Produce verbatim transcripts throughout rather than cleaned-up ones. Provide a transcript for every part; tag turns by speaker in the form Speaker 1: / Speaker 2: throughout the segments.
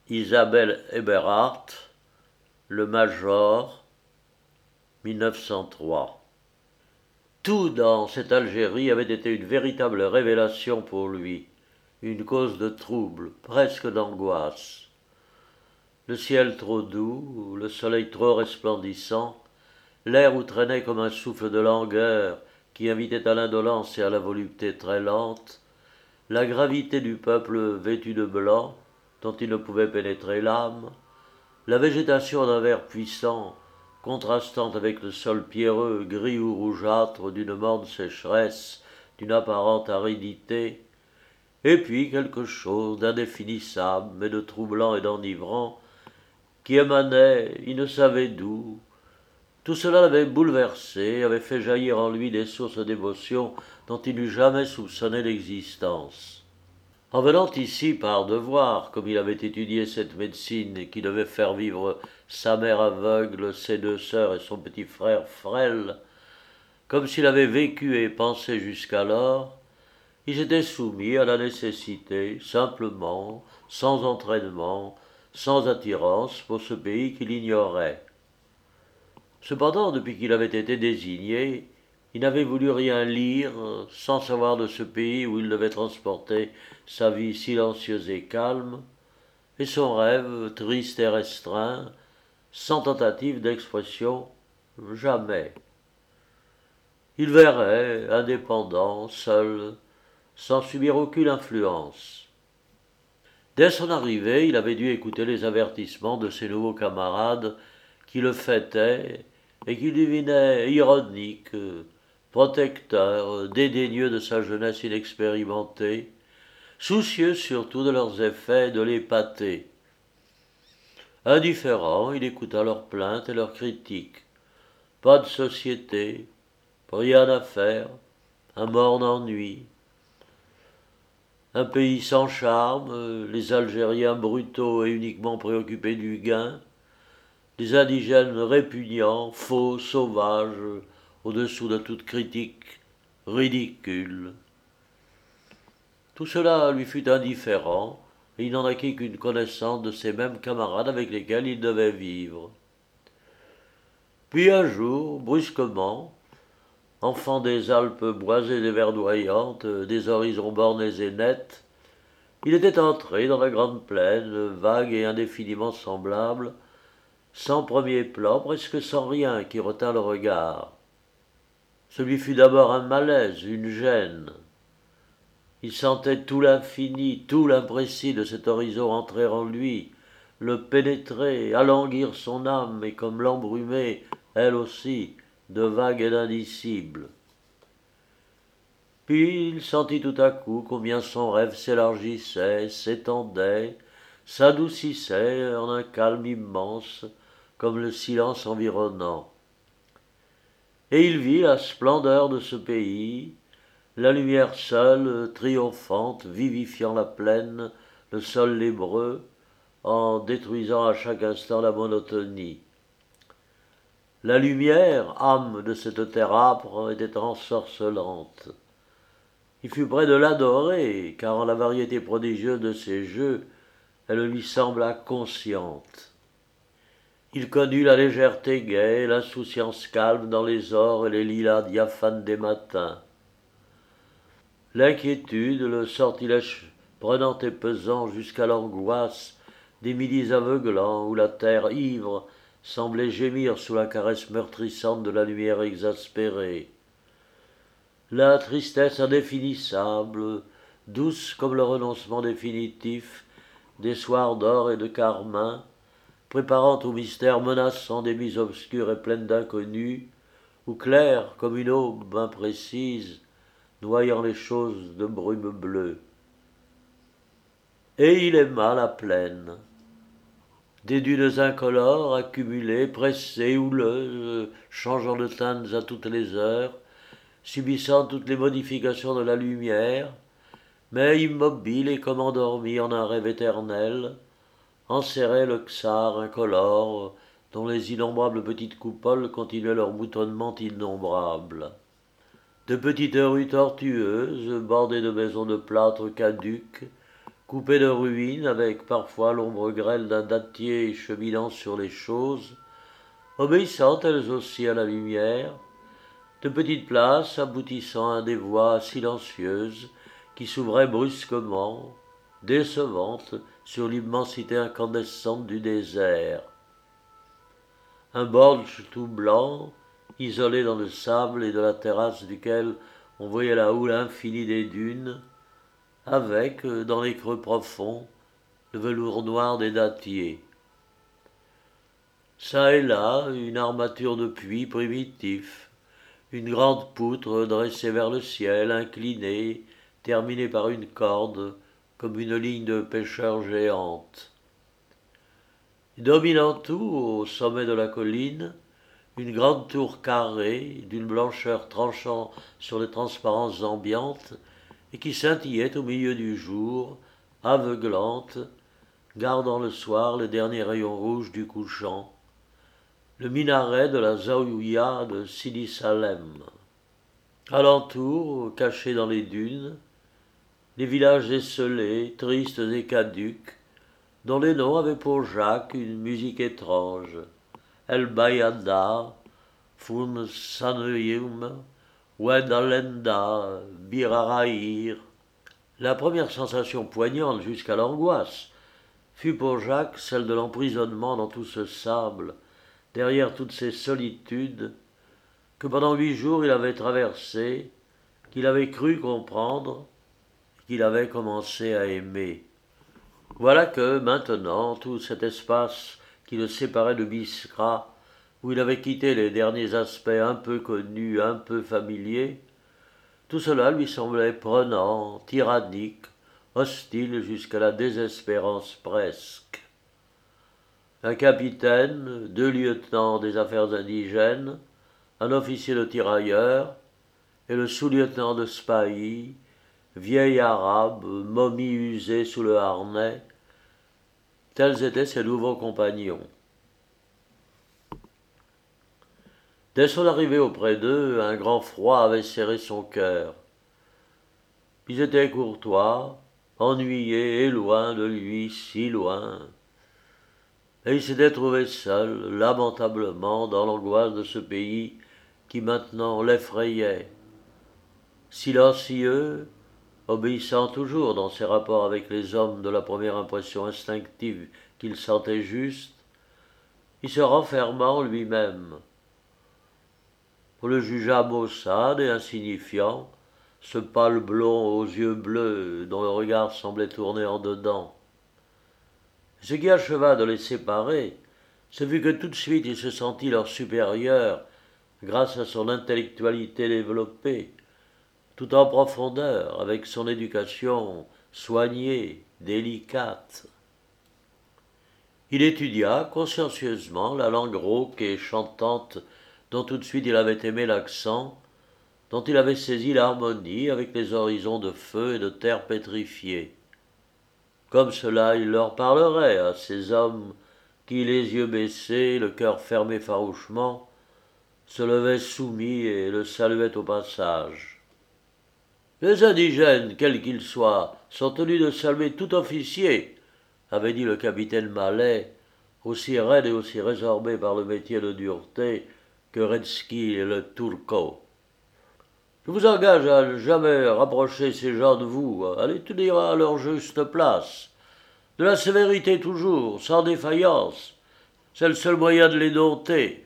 Speaker 1: Isabelle Eberhardt, Le Major, mille neuf cent trois. Tout dans cette Algérie avait été une véritable révélation pour lui, une cause de trouble, presque d'angoisse. Le ciel trop doux, le soleil trop resplendissant, l'air où traînait comme un souffle de langueur qui invitait à l'indolence et à la volupté très lente, la gravité du peuple vêtu de blanc, dont il ne pouvait pénétrer l'âme, la végétation d'un vert puissant, contrastant avec le sol pierreux, gris ou rougeâtre d'une morne sécheresse, d'une apparente aridité, et puis quelque chose d'indéfinissable, mais de troublant et d'enivrant, qui émanait, il ne savait d'où. Tout cela l'avait bouleversé, avait fait jaillir en lui des sources d'émotion dont il n'eût jamais soupçonné l'existence. En venant ici par devoir, comme il avait étudié cette médecine qui devait faire vivre sa mère aveugle, ses deux sœurs et son petit frère frêle, comme s'il avait vécu et pensé jusqu'alors, il s'était soumis à la nécessité, simplement, sans entraînement, sans attirance pour ce pays qu'il ignorait. Cependant, depuis qu'il avait été désigné, il n'avait voulu rien lire sans savoir de ce pays où il devait transporter sa vie silencieuse et calme, et son rêve, triste et restreint, sans tentative d'expression, jamais. Il verrait, indépendant, seul, sans subir aucune influence. Dès son arrivée, il avait dû écouter les avertissements de ses nouveaux camarades qui le fêtaient et qui devinaient ironiques, protecteurs, dédaigneux de sa jeunesse inexpérimentée, soucieux surtout de leurs effets et de l'épater. Indifférent, il écouta leurs plaintes et leurs critiques. Pas de société, rien à faire, un morne ennui. Un pays sans charme, les Algériens brutaux et uniquement préoccupés du gain, des indigènes répugnants, faux, sauvages, au-dessous de toute critique, ridicules. Tout cela lui fut indifférent, et il n'en acquit qu'une connaissance de ces mêmes camarades avec lesquels il devait vivre. Puis un jour, brusquement, enfant des Alpes boisées et verdoyantes, des horizons bornés et nets, il était entré dans la grande plaine, vague et indéfiniment semblable, sans premier plan, presque sans rien qui retint le regard. Ce lui fut d'abord un malaise, une gêne. Il sentait tout l'infini, tout l'imprécis de cet horizon entrer en lui, le pénétrer, alanguir son âme et comme l'embrumer, elle aussi, de vague et d'indicible. Puis il sentit tout à coup combien son rêve s'élargissait, s'étendait, s'adoucissait en un calme immense, comme le silence environnant. Et il vit la splendeur de ce pays, la lumière seule, triomphante, vivifiant la plaine, le sol lébreux, en détruisant à chaque instant la monotonie. La lumière, âme de cette terre âpre, était ensorcelante. Il fut près de l'adorer, car en la variété prodigieuse de ses jeux, elle lui sembla consciente. Il connut la légèreté gaie, l'insouciance calme dans les ors et les lilas diaphanes des matins. L'inquiétude, le sortilège prenant et pesant jusqu'à l'angoisse des midis aveuglants où la terre ivre semblait gémir sous la caresse meurtrissante de la lumière exaspérée. La tristesse indéfinissable, douce comme le renoncement définitif, des soirs d'or et de carmin, préparant au mystère menaçant des nuits obscures et pleines d'inconnus, ou claires comme une aube imprécise, noyant les choses de brume bleue. Et il aima la plaine. Des dunes incolores, accumulées, pressées, houleuses, changeant de teintes à toutes les heures, subissant toutes les modifications de la lumière, mais immobile et comme endormi en un rêve éternel, enserrait le czar incolore, dont les innombrables petites coupoles continuaient leur moutonnement innombrable. De petites rues tortueuses, bordées de maisons de plâtre caduques, coupé de ruines, avec parfois l'ombre grêle d'un dattier cheminant sur les choses, obéissant elles aussi à la lumière, de petites places aboutissant à des voies silencieuses qui s'ouvraient brusquement, décevantes sur l'immensité incandescente du désert. Un bordj tout blanc, isolé dans le sable et de la terrasse duquel on voyait la houle infinie des dunes, avec, dans les creux profonds, le velours noir des dattiers. Çà et là, une armature de puits primitif, une grande poutre dressée vers le ciel, inclinée, terminée par une corde, comme une ligne de pêcheurs géante. Dominant tout, au sommet de la colline, une grande tour carrée, d'une blancheur tranchant sur les transparences ambiantes, et qui scintillait au milieu du jour, aveuglante, gardant le soir les derniers rayons rouges du couchant, le minaret de la Zaouïa de Sidi Salem. Alentour, cachés dans les dunes, les villages esselés, tristes et caducs, dont les noms avaient pour Jacques une musique étrange. El Bayada, Fun Sanoyum, Wedalenda, Biraraïr. La première sensation poignante jusqu'à l'angoisse fut pour Jacques celle de l'emprisonnement dans tout ce sable, derrière toutes ces solitudes, que pendant huit jours il avait traversé, qu'il avait cru comprendre, qu'il avait commencé à aimer. Voilà que, maintenant, tout cet espace qui le séparait de Biskra, où il avait quitté les derniers aspects un peu connus, un peu familiers, tout cela lui semblait prenant, tyrannique, hostile jusqu'à la désespérance presque. Un capitaine, deux lieutenants des affaires indigènes, un officier de tirailleurs et le sous-lieutenant de Spahi, vieil arabe, momie usée sous le harnais, tels étaient ses nouveaux compagnons. Dès son arrivée auprès d'eux, un grand froid avait serré son cœur. Ils étaient courtois, ennuyés et loin de lui, si loin. Et il s'était trouvé seul, lamentablement, dans l'angoisse de ce pays qui maintenant l'effrayait. Silencieux, obéissant toujours dans ses rapports avec les hommes de la première impression instinctive qu'il sentait juste, il se renferma en lui-même. On le jugea maussade et insignifiant, ce pâle blond aux yeux bleus dont le regard semblait tourner en dedans. Ce qui acheva de les séparer, ce fut que tout de suite il se sentit leur supérieur grâce à son intellectualité développée, tout en profondeur, avec son éducation soignée, délicate. Il étudia consciencieusement la langue rauque et chantante dont tout de suite il avait aimé l'accent, dont il avait saisi l'harmonie avec les horizons de feu et de terre pétrifiée. Comme cela, il leur parlerait à ces hommes qui, les yeux baissés, le cœur fermé farouchement, se levaient soumis et le saluaient au passage. Les indigènes, quels qu'ils soient, sont tenus de saluer tout officier, avait dit le capitaine Malais, aussi raide et aussi résorbé par le métier de dureté que Redski et le Turco. Je vous engage à ne jamais rapprocher ces gens de vous, à les tenir à leur juste place. De la sévérité toujours, sans défaillance, c'est le seul moyen de les dompter.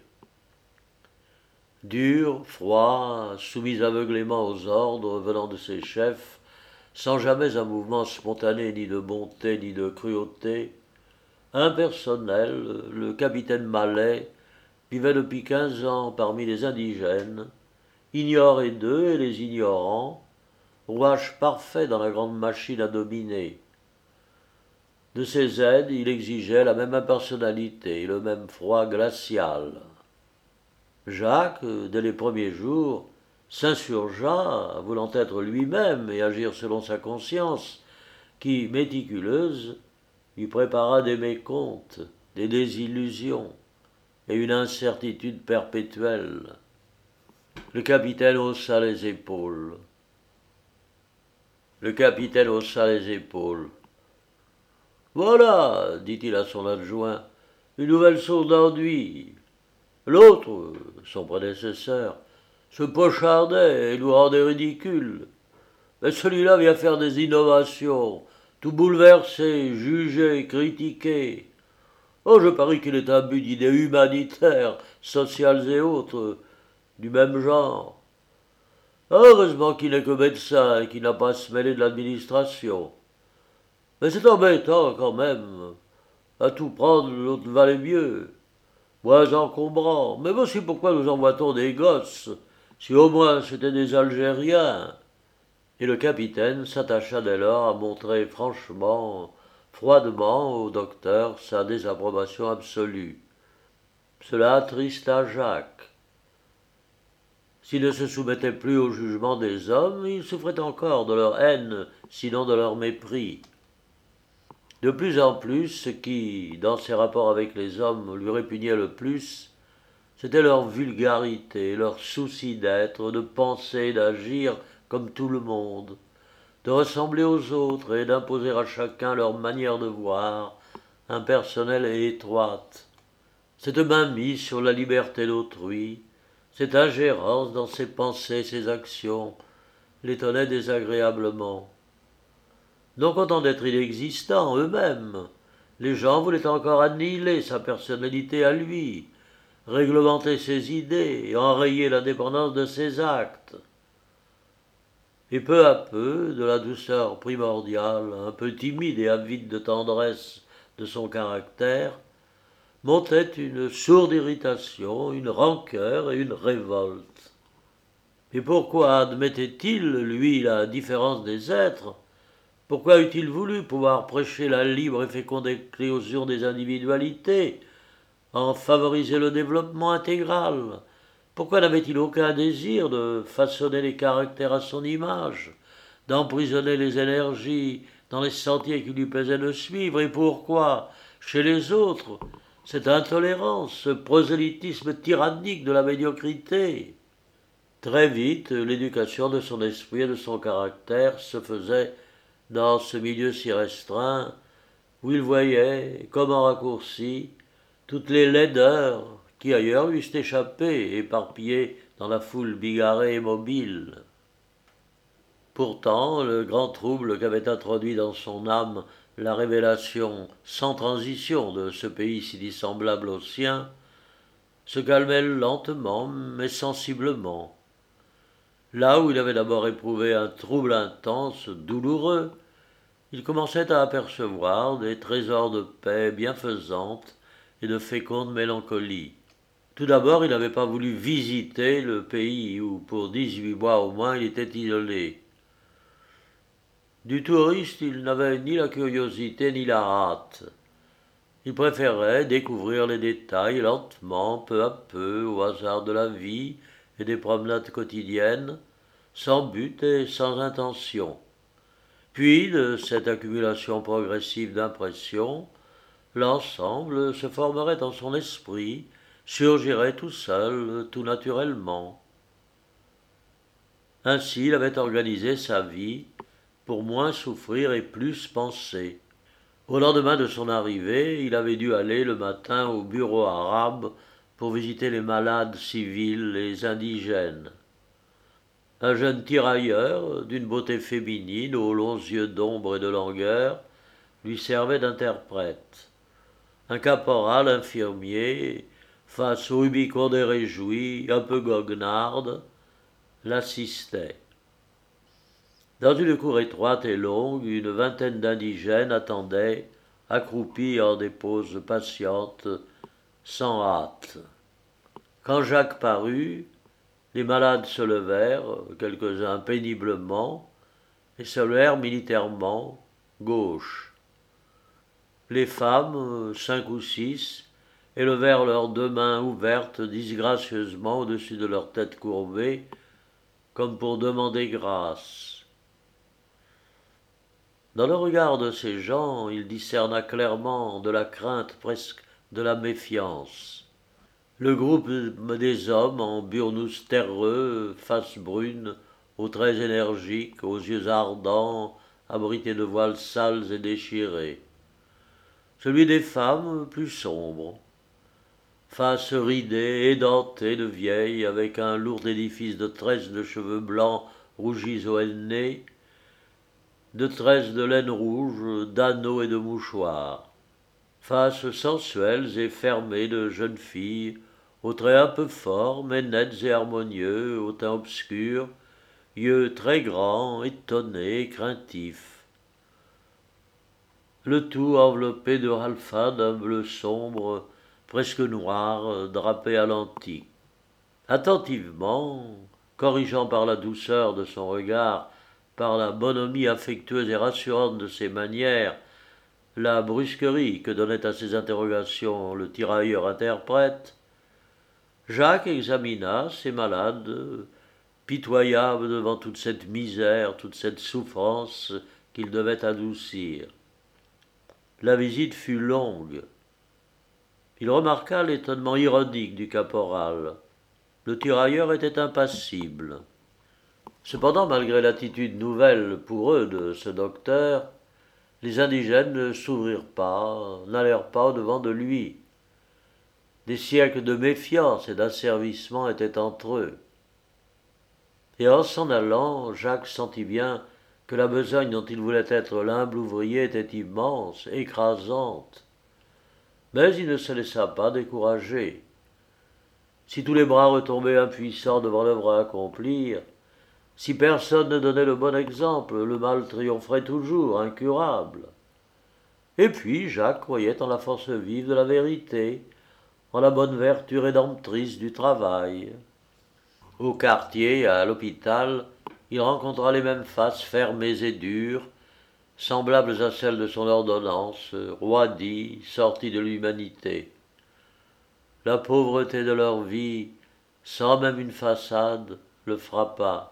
Speaker 1: Dur, froid, soumis aveuglément aux ordres venant de ses chefs, sans jamais un mouvement spontané ni de bonté ni de cruauté, impersonnel, le capitaine Malais vivait depuis quinze ans parmi les indigènes, ignoré d'eux et les ignorants, rouage parfait dans la grande machine à dominer. De ses aides, il exigeait la même impersonnalité et le même froid glacial. Jacques, dès les premiers jours, s'insurgea, voulant être lui-même et agir selon sa conscience, qui, méticuleuse, lui prépara des mécomptes, des désillusions et une incertitude perpétuelle. Le capitaine haussa les épaules. Le capitaine haussa les épaules. Voilà, dit-il à son adjoint, une nouvelle source d'enduit. L'autre, son prédécesseur, se pochardait et nous rendait ridicules. Mais celui-là vient faire des innovations, tout bouleverser, juger, critiquer. Oh, je parie qu'il est imbu d'idées humanitaires, sociales et autres, du même genre. Heureusement qu'il n'est que médecin et qu'il n'a pas à se mêler de l'administration. Mais c'est embêtant quand même. À tout prendre, l'autre valait mieux. Moins encombrant. Mais voici pourquoi nous envoie-t-on des gosses. Si au moins c'étaient des Algériens. Et le capitaine s'attacha dès lors à montrer franchement, froidement au docteur sa désapprobation absolue. Cela attrista Jacques. S'il ne se soumettait plus au jugement des hommes, il souffrait encore de leur haine, sinon de leur mépris. De plus en plus, ce qui, dans ses rapports avec les hommes, lui répugnait le plus, c'était leur vulgarité, leur souci d'être, de penser, d'agir comme tout le monde, de ressembler aux autres et d'imposer à chacun leur manière de voir, impersonnelle et étroite. Cette mainmise sur la liberté d'autrui, cette ingérence dans ses pensées, ses actions, l'étonnait désagréablement. Non contents d'être inexistants eux-mêmes, les gens voulaient encore annihiler sa personnalité à lui, réglementer ses idées et enrayer l'indépendance de ses actes. Et peu à peu, de la douceur primordiale, un peu timide et avide de tendresse de son caractère, montait une sourde irritation, une rancœur et une révolte. Et pourquoi admettait-il, lui, la différence des êtres? Pourquoi eût-il voulu pouvoir prêcher la libre et féconde éclosion des individualités, en favoriser le développement intégral? Pourquoi n'avait-il aucun désir de façonner les caractères à son image, d'emprisonner les énergies dans les sentiers qui lui plaisaient de suivre? Et pourquoi, chez les autres, cette intolérance, ce prosélytisme tyrannique de la médiocrité? Très vite, l'éducation de son esprit et de son caractère se faisait dans ce milieu si restreint, où il voyait, comme en raccourci, toutes les laideurs qui ailleurs lui eussent échappé, éparpillées dans la foule bigarrée et mobile. Pourtant, le grand trouble qu'avait introduit dans son âme la révélation sans transition de ce pays si dissemblable au sien, se calmait lentement mais sensiblement. Là où il avait d'abord éprouvé un trouble intense, douloureux, il commençait à apercevoir des trésors de paix bienfaisante et de féconde mélancolie. Tout d'abord, il n'avait pas voulu visiter le pays où, pour dix-huit mois au moins, il était isolé. Du touriste, il n'avait ni la curiosité ni la hâte. Il préférait découvrir les détails lentement, peu à peu, au hasard de la vie et des promenades quotidiennes, sans but et sans intention. Puis, de cette accumulation progressive d'impressions, l'ensemble se formerait dans son esprit, surgirait tout seul, tout naturellement. Ainsi, il avait organisé sa vie pour moins souffrir et plus penser. Au lendemain de son arrivée, il avait dû aller le matin au bureau arabe pour visiter les malades civils, les indigènes. Un jeune tirailleur, d'une beauté féminine, aux longs yeux d'ombre et de langueur, lui servait d'interprète. Un caporal infirmier, face au Rubicon des réjouis, un peu goguenarde, l'assistait. Dans une cour étroite et longue, une vingtaine d'indigènes attendaient, accroupis en des poses patientes, sans hâte. Quand Jacques parut, les malades se levèrent, quelques-uns péniblement, et se levèrent militairement, gauche. Les femmes, cinq ou six, élevèrent leurs deux mains ouvertes disgracieusement au-dessus de leurs têtes courbées, comme pour demander grâce. Dans le regard de ces gens, il discerna clairement de la crainte, presque de la méfiance. Le groupe des hommes en burnous terreux, face brune, aux traits énergiques, aux yeux ardents, abrités de voiles sales et déchirés. celui des femmes plus sombre. Face ridée, édentée de vieille, avec un lourd édifice de tresses de cheveux blancs rougis au nez, de tresses de laine rouge, d'anneaux et de mouchoirs. Faces sensuelles et fermées de jeunes filles, aux traits un peu forts, mais nets et harmonieux, au teint obscur, yeux très grands, étonnés, craintifs. Le tout enveloppé de ralfa d'un bleu sombre, presque noir, drapé à l'antique. Attentivement, corrigeant par la douceur de son regard, par la bonhomie affectueuse et rassurante de ses manières, la brusquerie que donnait à ses interrogations le tirailleur interprète, Jacques examina ces malades, pitoyables devant toute cette misère, toute cette souffrance qu'il devait adoucir. La visite fut longue. Il remarqua l'étonnement ironique du caporal. Le tirailleur était impassible. Cependant, malgré l'attitude nouvelle pour eux de ce docteur, les indigènes ne s'ouvrirent pas, n'allèrent pas au-devant de lui. Des siècles de méfiance et d'asservissement étaient entre eux. Et en s'en allant, Jacques sentit bien que la besogne dont il voulait être l'humble ouvrier était immense, écrasante. Mais il ne se laissa pas décourager. Si tous les bras retombaient impuissants devant l'œuvre à accomplir, si personne ne donnait le bon exemple, le mal triompherait toujours, incurable. Et puis Jacques croyait en la force vive de la vérité, en la bonne vertu rédemptrice du travail. Au quartier, à l'hôpital, il rencontra les mêmes faces fermées et dures, semblables à celles de son ordonnance, roidies, sorties de l'humanité. La pauvreté de leur vie, sans même une façade, le frappa.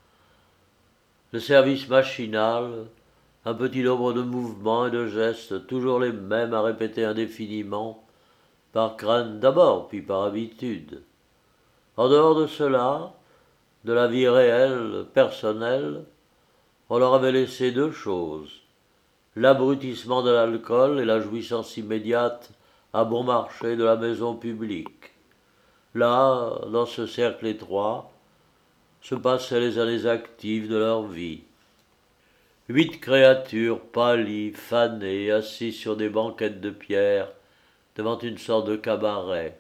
Speaker 1: Le service machinal, un petit nombre de mouvements et de gestes, toujours les mêmes à répéter indéfiniment, par crainte d'abord, puis par habitude. En dehors de cela, de la vie réelle, personnelle, on leur avait laissé deux choses, l'abrutissement de l'alcool et la jouissance immédiate à bon marché de la maison publique. Là, dans ce cercle étroit, se passaient les années actives de leur vie. Huit créatures pâlies, fanées, assises sur des banquettes de pierre, devant une sorte de cabaret.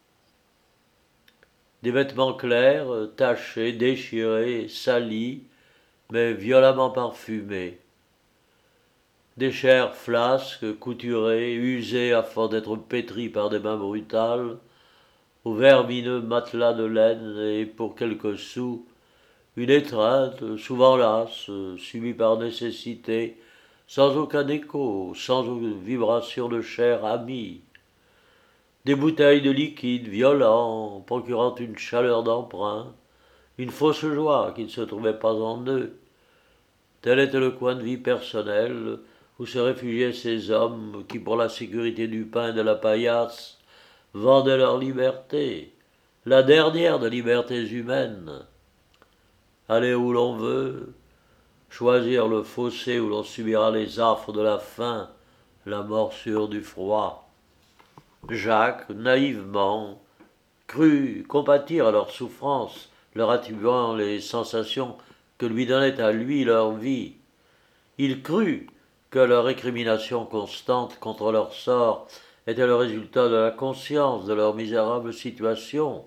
Speaker 1: Des vêtements clairs, tachés, déchirés, salis, mais violemment parfumés. Des chairs flasques, couturées, usées à force d'être pétries par des mains brutales, aux vermineux matelas de laine et, pour quelques sous, une étreinte, souvent lasse, subie par nécessité, sans aucun écho, sans aucune vibration de chair amie. Des bouteilles de liquide violent, procurant une chaleur d'emprunt, une fausse joie qui ne se trouvait pas en eux. Tel était le coin de vie personnel où se réfugiaient ces hommes qui, pour la sécurité du pain et de la paillasse, vendaient leur liberté, la dernière des libertés humaines. Aller où l'on veut, choisir le fossé où l'on subira les affres de la faim, la morsure du froid. Jacques, naïvement, crut compatir à leurs souffrances, leur attribuant les sensations que lui donnait à lui leur vie. Il crut que leur récrimination constante contre leur sort était le résultat de la conscience de leur misérable situation.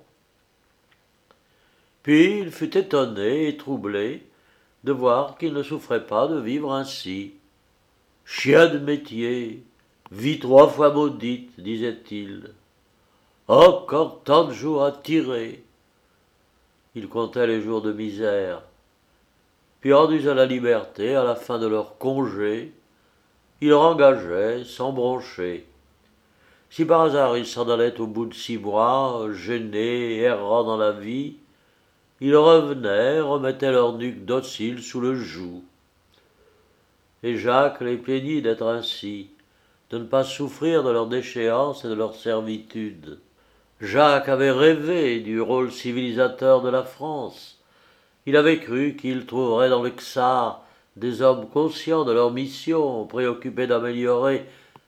Speaker 1: Puis il fut étonné et troublé de voir qu'il ne souffrait pas de vivre ainsi. « Chien de métier, vie trois fois maudite, disait-il. Encore tant de jours à tirer. » Il comptait les jours de misère. Puis rendus à la liberté, à la fin de leur congé, il rengageait sans broncher. Si par hasard il s'en allait au bout de six mois, gêné, errant dans la vie, ils revenaient, remettaient leur nuque docile sous le joug. Et Jacques les plaignit d'être ainsi, de ne pas souffrir de leur déchéance et de leur servitude. Jacques avait rêvé du rôle civilisateur de la France. Il avait cru qu'il trouverait dans le czar des hommes conscients de leur mission, préoccupés d'améliorer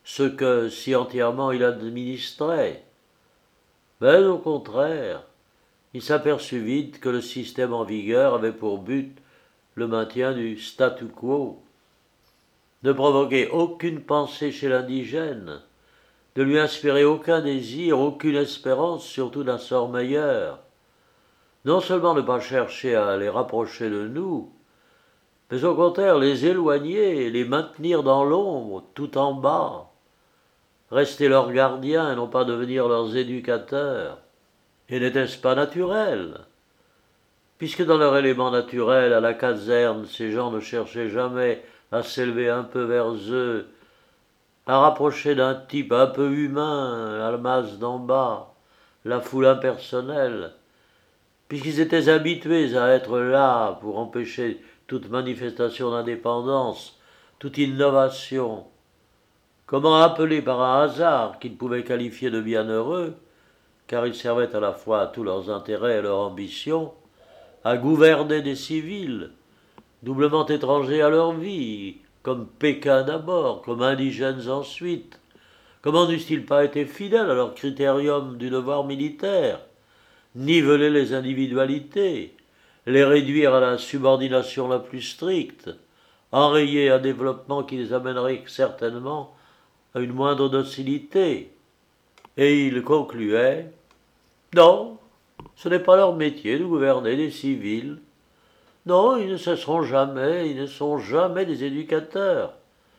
Speaker 1: ce que si entièrement il administrait. Mais au contraire, il s'aperçut vite que le système en vigueur avait pour but le maintien du statu quo, ne provoquer aucune pensée chez l'indigène, de lui inspirer aucun désir, aucune espérance, surtout d'un sort meilleur. Non seulement ne pas chercher à les rapprocher de nous, mais au contraire les éloigner, les maintenir dans l'ombre, tout en bas, rester leurs gardiens et non pas devenir leurs éducateurs. Et n'était-ce pas naturel? Puisque dans leur élément naturel, à la caserne, ces gens ne cherchaient jamais à s'élever un peu vers eux, à rapprocher d'un type un peu humain, la masse d'en bas, la foule impersonnelle, puisqu'ils étaient habitués à être là pour empêcher toute manifestation d'indépendance, toute innovation. Comment appeler par un hasard qu'ils pouvaient qualifier de bienheureux, car ils servaient à la fois à tous leurs intérêts et leurs ambitions, à gouverner des civils, doublement étrangers à leur vie, comme Pékin d'abord, comme indigènes ensuite. Comment n'eussent-ils pas été fidèles à leur critérium du devoir militaire, niveler les individualités, les réduire à la subordination la plus stricte, enrayer un développement qui les amènerait certainement à une moindre docilité. Et il concluait « Non, ce n'est pas leur métier de gouverner des civils. Non, ils ne cesseront jamais, ils ne sont jamais des éducateurs.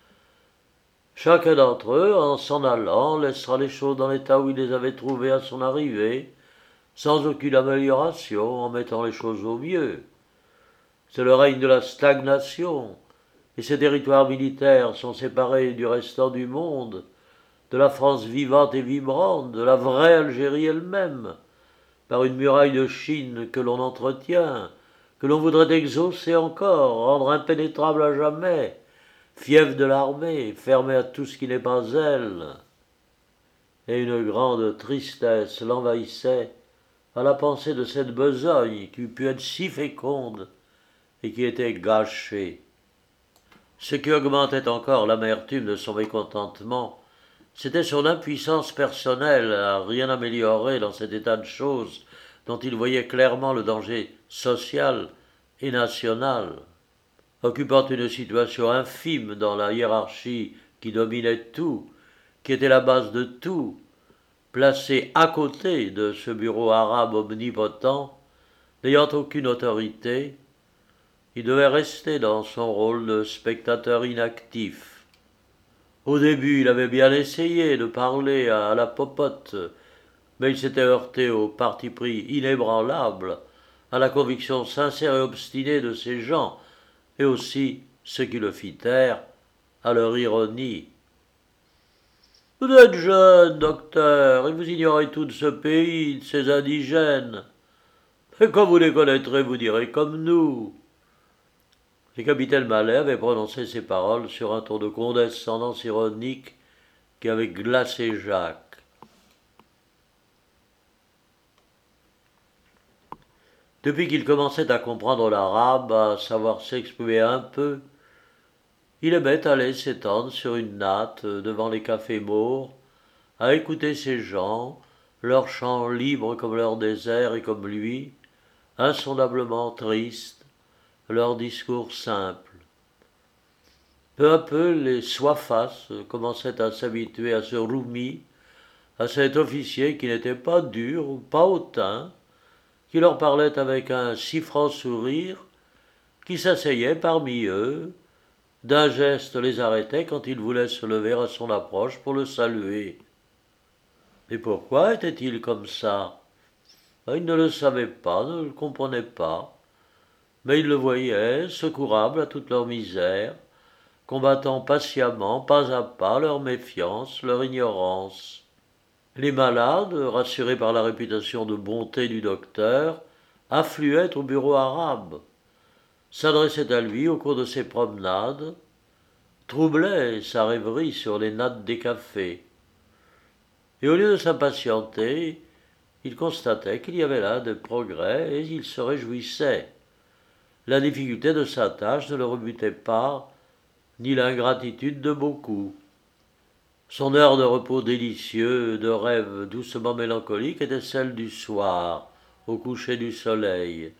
Speaker 1: Chacun d'entre eux, en s'en allant, laissera les choses dans l'état où il les avait trouvées à son arrivée, sans aucune amélioration, en mettant les choses au mieux. C'est le règne de la stagnation, et ces territoires militaires sont séparés du restant du monde, de la France vivante et vibrante, de la vraie Algérie elle-même, par une muraille de Chine que l'on entretient, que l'on voudrait exaucer encore, rendre impénétrable à jamais, fief de l'armée, fermée à tout ce qui n'est pas elle. Et une grande tristesse l'envahissait à la pensée de cette besogne qui eût pu être si féconde et qui était gâchée. Ce qui augmentait encore l'amertume de son mécontentement, c'était son impuissance personnelle à rien améliorer dans cet état de choses dont il voyait clairement le danger social et national. Occupant une situation infime dans la hiérarchie qui dominait tout, qui était la base de tout, placé à côté de ce bureau arabe omnipotent, n'ayant aucune autorité, il devait rester dans son rôle de spectateur inactif. Au début, il avait bien essayé de parler à la popote, mais il s'était heurté au parti pris inébranlable, à la conviction sincère et obstinée de ces gens, et aussi, ce qui le fit taire, à leur ironie. « Vous êtes jeune, docteur, et vous ignorez tout de ce pays, de ces indigènes. Et quand vous les connaîtrez, vous direz comme nous. » Le capitaine Mallet avait prononcé ces paroles sur un ton de condescendance ironique qui avait glacé Jacques. Depuis qu'il commençait à comprendre l'arabe, à savoir s'exprimer un peu, il aimait aller s'étendre sur une natte devant les cafés maures, à écouter ces gens, leurs chants libres comme leur désert et comme lui, insondablement tristes, leurs discours simples. Peu à peu, les soifas commençaient à s'habituer à ce roumi, à cet officier qui n'était pas dur ou pas hautain, qui leur parlait avec un si franc sourire, qui s'asseyait parmi eux, d'un geste les arrêtait quand il voulait se lever à son approche pour le saluer. Et pourquoi était-il comme ça? Il ne le savait pas, ne le comprenait pas, mais il le voyait, secourable à toute leur misère, combattant patiemment, pas à pas, leur méfiance, leur ignorance. Les malades, rassurés par la réputation de bonté du docteur, affluaient au bureau arabe, s'adressaient à lui au cours de ses promenades, troublaient sa rêverie sur les nattes des cafés. Et au lieu de s'impatienter, il constatait qu'il y avait là des progrès et il se réjouissait. La difficulté de sa tâche ne le rebutait pas, ni l'ingratitude de beaucoup. Son heure de repos délicieux, de rêve doucement mélancolique, était celle du soir, au coucher du soleil.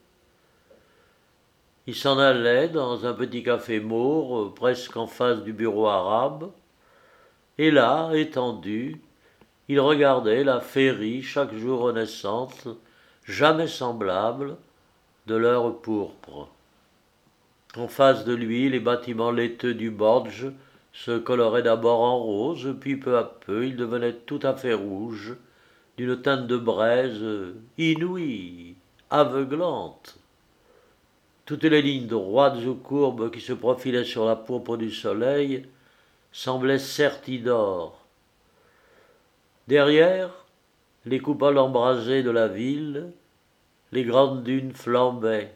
Speaker 1: Il s'en allait dans un petit café maure, presque en face du bureau arabe, et là, étendu, il regardait la féerie chaque jour renaissante, jamais semblable, de l'heure pourpre. En face de lui, les bâtiments laiteux du Borge se coloraient d'abord en rose, puis peu à peu ils devenaient tout à fait rouges, d'une teinte de braise inouïe, aveuglante. Toutes les lignes droites ou courbes qui se profilaient sur la pourpre du soleil semblaient serties d'or. Derrière, les coupoles embrasées de la ville, les grandes dunes flambaient.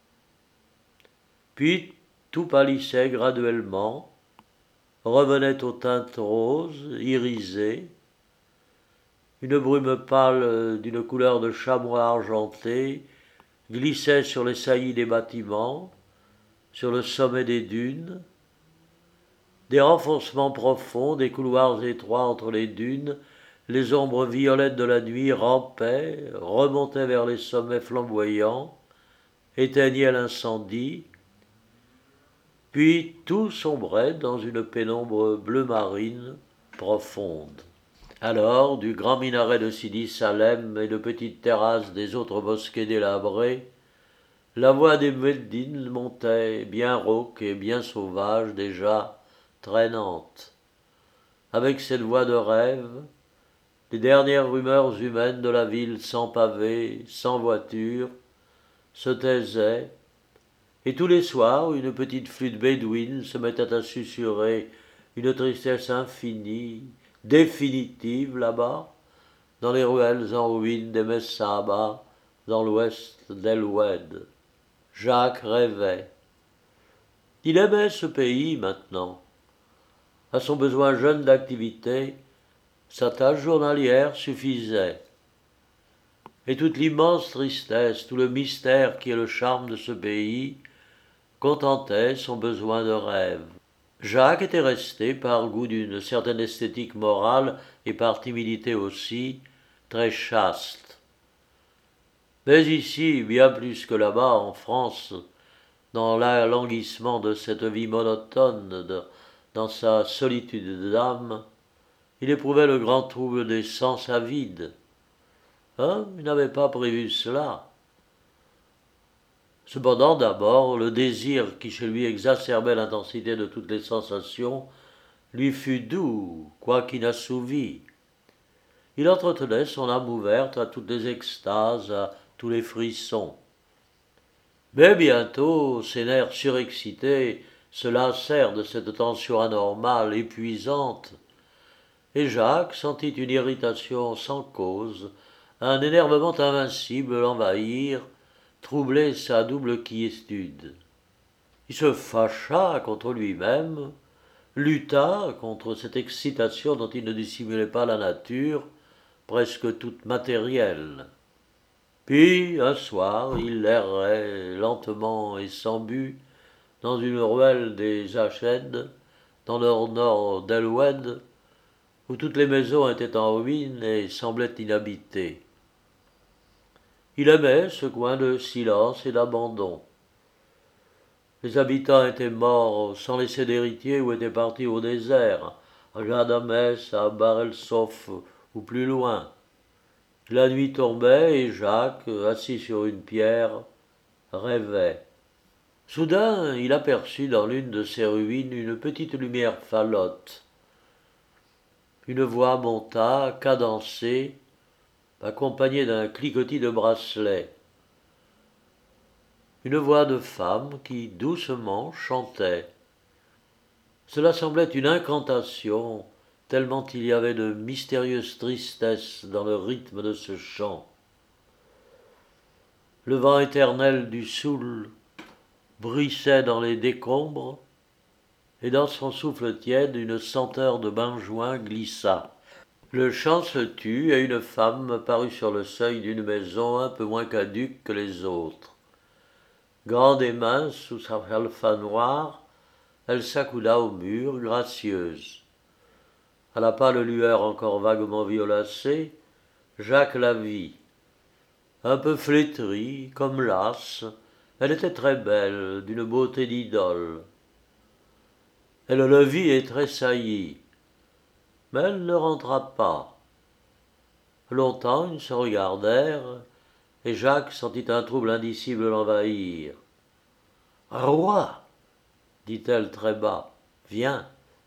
Speaker 1: Puis tout pâlissait graduellement, revenait aux teintes roses, irisées. Une brume pâle d'une couleur de chamois argenté glissait sur les saillies des bâtiments, sur le sommet des dunes. Des renfoncements profonds, des couloirs étroits entre les dunes, les ombres violettes de la nuit rampaient, remontaient vers les sommets flamboyants, éteignaient l'incendie, puis tout sombrait dans une pénombre bleu marine profonde. Alors, du grand minaret de Sidi Salem et de petites terrasses des autres mosquées délabrées, la voix des mueddins montait, bien rauque et bien sauvage déjà, traînante. Avec cette voix de rêve, les dernières rumeurs humaines de la ville sans pavés, sans voiture, se taisaient, et tous les soirs une petite flûte bédouine se mettait à susurrer une tristesse infinie, définitive là-bas, dans les ruelles en ruine des Messaba, dans l'ouest d'El Oued. Jacques rêvait. Il aimait ce pays maintenant. À son besoin jeune d'activité, sa tâche journalière suffisait. Et toute l'immense tristesse, tout le mystère qui est le charme de ce pays, contentait son besoin de rêve. Jacques était resté, par goût d'une certaine esthétique morale et par timidité aussi, très chaste. Mais ici, bien plus que là-bas, en France, dans l'alanguissement de cette vie monotone, de, dans sa solitude d'âme, il éprouvait le grand trouble des sens avides. Hein, il n'avait pas prévu cela. Cependant, d'abord, le désir qui chez lui exacerbait l'intensité de toutes les sensations lui fut doux, quoique inassouvi. Il entretenait son âme ouverte à toutes les extases, à tous les frissons. Mais bientôt, ses nerfs surexcités se lassèrent de cette tension anormale, épuisante, et Jacques sentit une irritation sans cause, un énervement invincible l'envahir, troubler sa double quiétude. Il se fâcha contre lui-même, lutta contre cette excitation dont il ne dissimulait pas la nature, presque toute matérielle. Puis, un soir, il errait lentement et sans but dans une ruelle des Ached, dans le nord d'El Oued, où toutes les maisons étaient en ruine et semblaient inhabitées. Il aimait ce coin de silence et d'abandon. Les habitants étaient morts sans laisser d'héritiers ou étaient partis au désert, à Ghadamès, à Bar el-Sof ou plus loin. La nuit tombait et Jacques, assis sur une pierre, rêvait. Soudain, il aperçut dans l'une de ces ruines une petite lumière falote. Une voix monta, cadencée, accompagnée d'un cliquetis de bracelets. Une voix de femme qui, doucement, chantait. Cela semblait une incantation, tellement il y avait de mystérieuse tristesse dans le rythme de ce chant. Le vent éternel du Soul bruissait dans les décombres, et dans son souffle tiède, une senteur de benjoin glissa. Le chant se tut, et une femme parut sur le seuil d'une maison un peu moins caduque que les autres. Grande et mince sous sa halfa noire, elle s'accouda au mur, gracieuse. À la pâle lueur encore vaguement violacée, Jacques la vit. Un peu flétrie, comme lasse, elle était très belle, d'une beauté d'idole. Elle le vit et tressaillit, mais elle ne rentra pas. Longtemps ils se regardèrent, et Jacques sentit un trouble indicible l'envahir. « Roi !» dit-elle très bas, « viens !»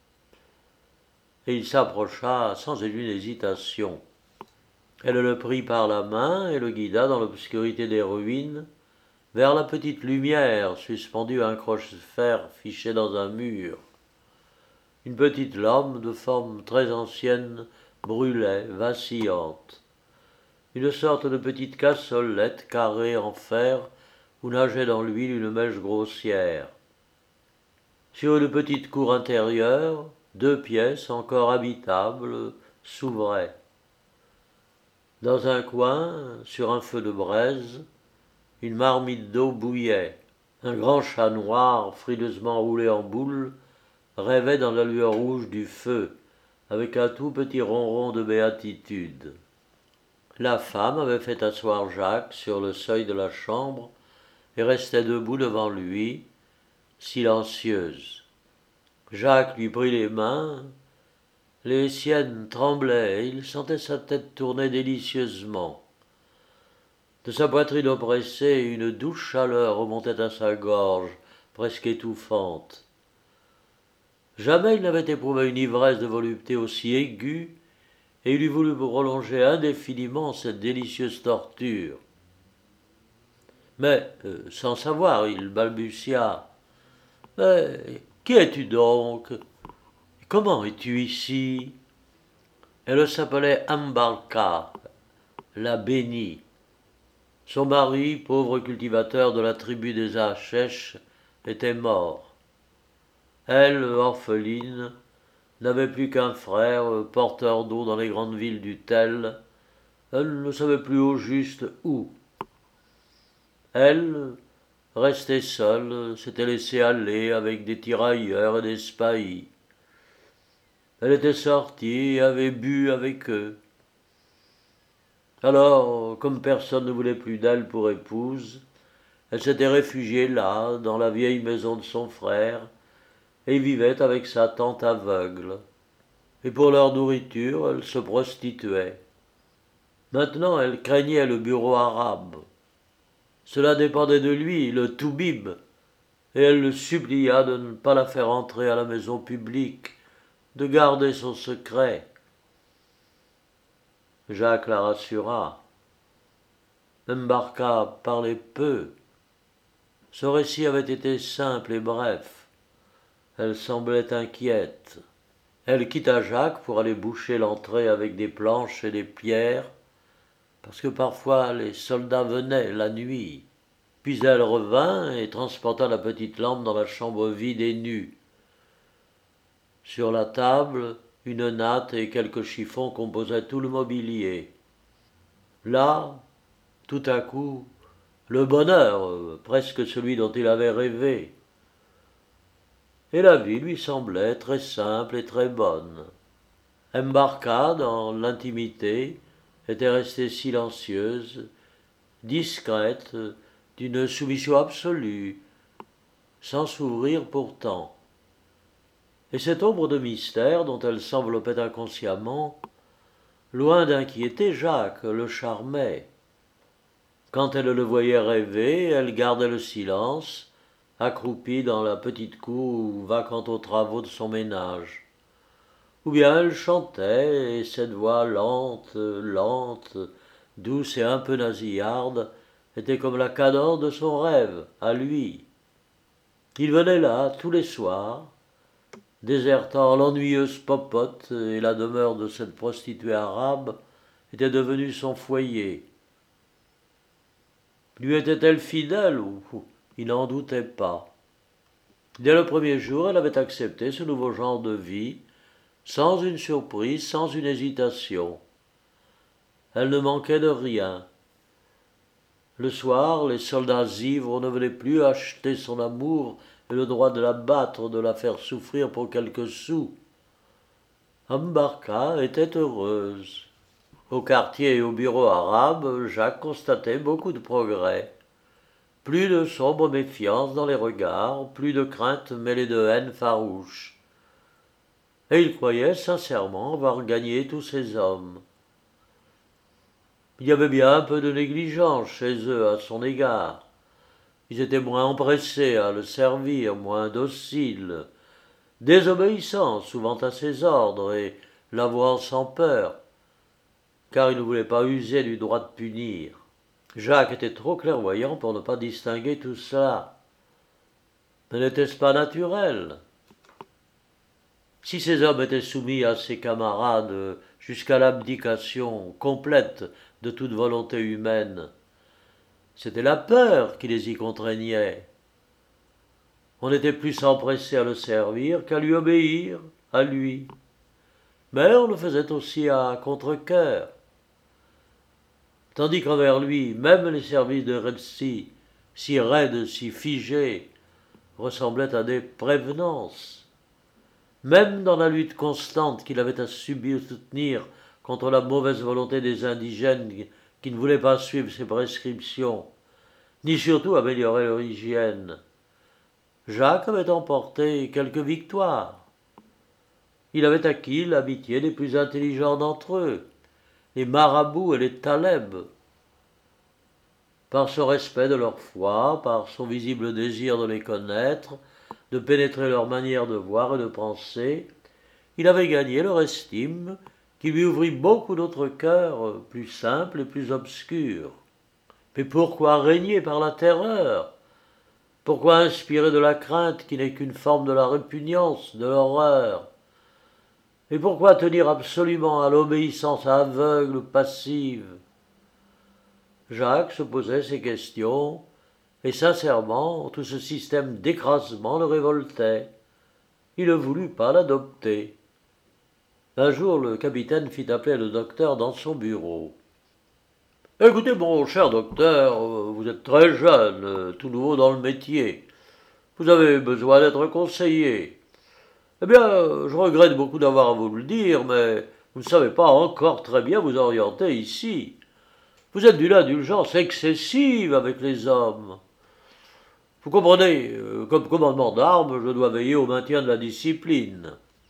Speaker 1: Et il s'approcha sans une hésitation. Elle le prit par la main et le guida dans l'obscurité des ruines vers la petite lumière suspendue à un croche-fer fiché dans un mur. Une petite lampe de forme très ancienne brûlait, vacillante. Une sorte de petite cassolette carrée en fer où nageait dans l'huile une mèche grossière. Sur une petite cour intérieure, deux pièces encore habitables s'ouvraient. Dans un coin, sur un feu de braise, une marmite d'eau bouillait. Un grand chat noir, frileusement roulé en boule, rêvait dans la lueur rouge du feu, avec un tout petit ronron de béatitude. La femme avait fait asseoir Jacques sur le seuil de la chambre et restait debout devant lui, silencieuse. Jacques lui prit les mains, les siennes tremblaient, et il sentait sa tête tourner délicieusement. De sa poitrine oppressée, une douce chaleur remontait à sa gorge, presque étouffante. Jamais il n'avait éprouvé une ivresse de volupté aussi aiguë, et il eût voulu prolonger indéfiniment cette délicieuse torture. Mais, euh, sans savoir, il balbutia. « Mais qui es-tu donc? Comment es-tu ici ?» Elle s'appelait Ambarka, la bénie. Son mari, pauvre cultivateur de la tribu des Achesh, était mort. Elle, orpheline, n'avait plus qu'un frère, porteur d'eau dans les grandes villes du Tel. Elle ne savait plus au juste où. Elle, restée seule, s'était laissée aller avec des tirailleurs et des spahis. Elle était sortie et avait bu avec eux. Alors, comme personne ne voulait plus d'elle pour épouse, elle s'était réfugiée là, dans la vieille maison de son frère, et vivait avec sa tante aveugle. Et pour leur nourriture, elle se prostituait. Maintenant, elle craignait le bureau arabe. Cela dépendait de lui, le toubib, et elle le supplia de ne pas la faire entrer à la maison publique, de garder son secret. Jacques la rassura. Mbarka parlait peu. Ce récit avait été simple et bref. Elle semblait inquiète. Elle quitta Jacques pour aller boucher l'entrée avec des planches et des pierres, parce que parfois les soldats venaient la nuit. Puis elle revint et transporta la petite lampe dans la chambre vide et nue. Sur la table, une natte et quelques chiffons composaient tout le mobilier. Là, tout à coup, le bonheur, presque celui dont il avait rêvé. Et la vie lui semblait très simple et très bonne. Mbarka, dans l'intimité, était restée silencieuse, discrète, d'une soumission absolue, sans s'ouvrir pourtant. Et cette ombre de mystère dont elle s'enveloppait inconsciemment, loin d'inquiéter Jacques, le charmait. Quand elle le voyait rêver, elle gardait le silence, accroupie dans la petite cour ou vaquant aux travaux de son ménage. Ou bien elle chantait, et cette voix lente, lente, douce et un peu nasillarde, était comme la cadence de son rêve, à lui. Il venait là tous les soirs, désertant l'ennuyeuse popote, et la demeure de cette prostituée arabe était devenue son foyer. Lui était-elle fidèle ou il n'en doutait pas. Dès le premier jour, elle avait accepté ce nouveau genre de vie, sans une surprise, sans une hésitation. Elle ne manquait de rien. Le soir, les soldats ivres ne venaient plus acheter son amour et le droit de la battre, de la faire souffrir pour quelques sous. Ambarka était heureuse. Au quartier et au bureau arabe, Jacques constatait beaucoup de progrès. Plus de sombre méfiance dans les regards, plus de crainte mêlée de haine farouche. Et il croyait sincèrement avoir gagné tous ces hommes. Il y avait bien un peu de négligence chez eux à son égard. Ils étaient moins empressés à le servir, moins dociles, désobéissants souvent à ses ordres et l'avouant sans peur, car il ne voulait pas user du droit de punir. Jacques était trop clairvoyant pour ne pas distinguer tout cela. Mais n'était-ce pas naturel? Si ces hommes étaient soumis à ses camarades jusqu'à l'abdication complète de toute volonté humaine, c'était la peur qui les y contraignait. On était plus empressé à le servir qu'à lui obéir, à lui. Mais on le faisait aussi à contre-cœur. Tandis qu'envers lui, même les services de Retsi, si raides, si figés, ressemblaient à des prévenances. Même dans la lutte constante qu'il avait à subir soutenir contre la mauvaise volonté des indigènes qui ne voulaient pas suivre ses prescriptions, ni surtout améliorer leur hygiène, Jacques avait emporté quelques victoires. Il avait acquis l'amitié des plus intelligents d'entre eux, les marabouts et les talebs. Par son respect de leur foi, par son visible désir de les connaître, de pénétrer leur manière de voir et de penser, il avait gagné leur estime, qui lui ouvrit beaucoup d'autres cœurs plus simples et plus obscurs. Mais pourquoi régner par la terreur? Pourquoi inspirer de la crainte qui n'est qu'une forme de la répugnance, de l'horreur? Et pourquoi tenir absolument à l'obéissance aveugle, passive? Jacques se posait ces questions, et sincèrement, tout ce système d'écrasement le révoltait. Il ne voulut pas l'adopter. Un jour, le capitaine fit appeler le docteur dans son bureau. « Écoutez, mon cher docteur, vous êtes très jeune, tout nouveau dans le métier. Vous avez besoin d'être conseillé. Eh bien, je regrette beaucoup d'avoir à vous le dire, mais vous ne savez pas encore très bien vous orienter ici. Vous êtes d'une indulgence excessive avec les hommes. Vous comprenez, comme commandement d'armes, je dois veiller au maintien de la discipline.